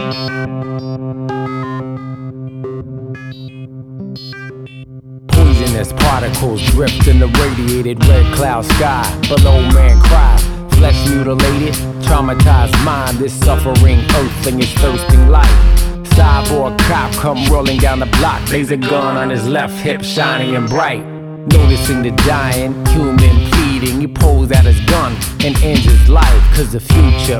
Poisonous particles drift in the radiated red cloud sky. Below man cries, flesh mutilated, traumatized mind. This suffering earthling is thirsting life. Cyborg cop come rolling down the block, laser gun on his left hip, shiny and bright. Noticing the dying human pleading, he pulls out his gun and ends his life. Cause the future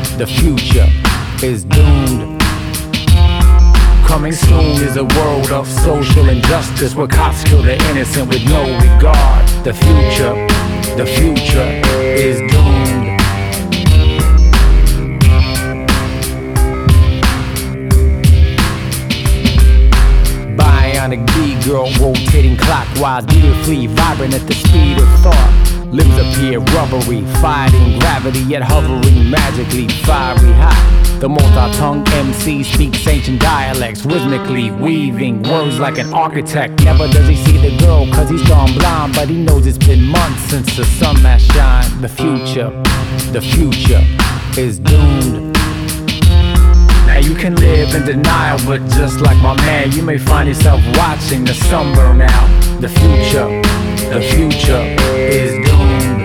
is doomed. Coming soon is a world of social injustice, where cops kill the innocent with no regard. The future is doomed. Bionic B-girl rotating clockwise, beautifully vibrant at the speed of thought. Limbs appear rubbery, fighting gravity, yet hovering magically, fiery hot. The multi-tongued MC speaks ancient dialects, rhythmically weaving words like an architect. Never does he see the girl, cause he's gone blind, but he knows it's been months since the sun last shined. The future is doomed. Now you can live in denial, but just like my man, you may find yourself watching the sun burn out. The future is doomed.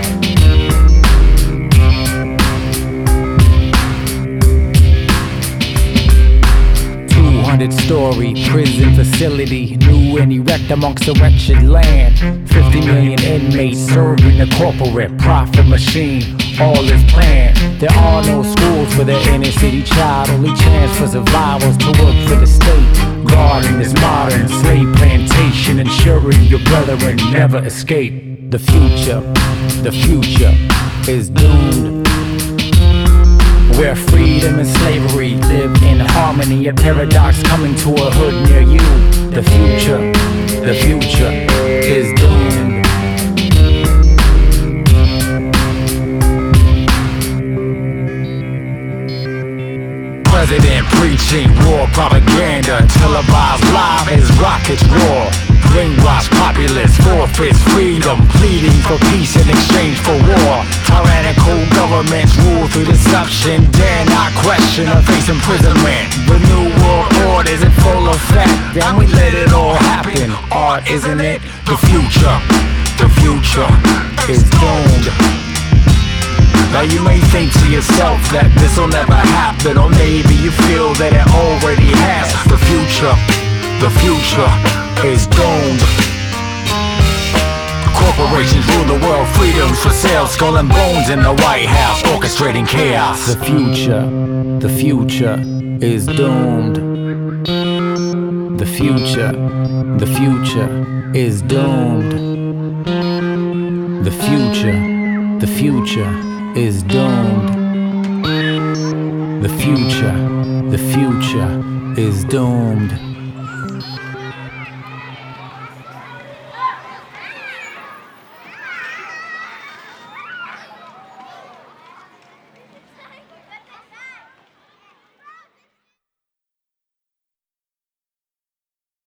Story, prison facility, new and erect amongst the wretched land. 50 million inmates serving the corporate profit machine. All is planned. There are no schools for the inner city child. Only chance for survivors to work for the state. Guarding this modern slave plantation, ensuring your brethren never escape. The future is doomed. Where freedom and slavery live in harmony, a paradox coming to a hood near you. The future is doomed. President preaching war propaganda, televised live as rockets roar. Brainwash populace, forfeits freedom, pleading for peace in exchange for war. Tyrannical governments rule through deception, dare not question or face imprisonment. The new world order is in full effect, then we let it all happen. Art, isn't it? The future is doomed. Now you may think to yourself that this'll never happen, or maybe you feel that it already has. The future is doomed. Corporations rule the world, freedoms for sale, skull and bones in the White House, orchestrating chaos. The future is doomed. The future is doomed. The future is doomed. The future is doomed.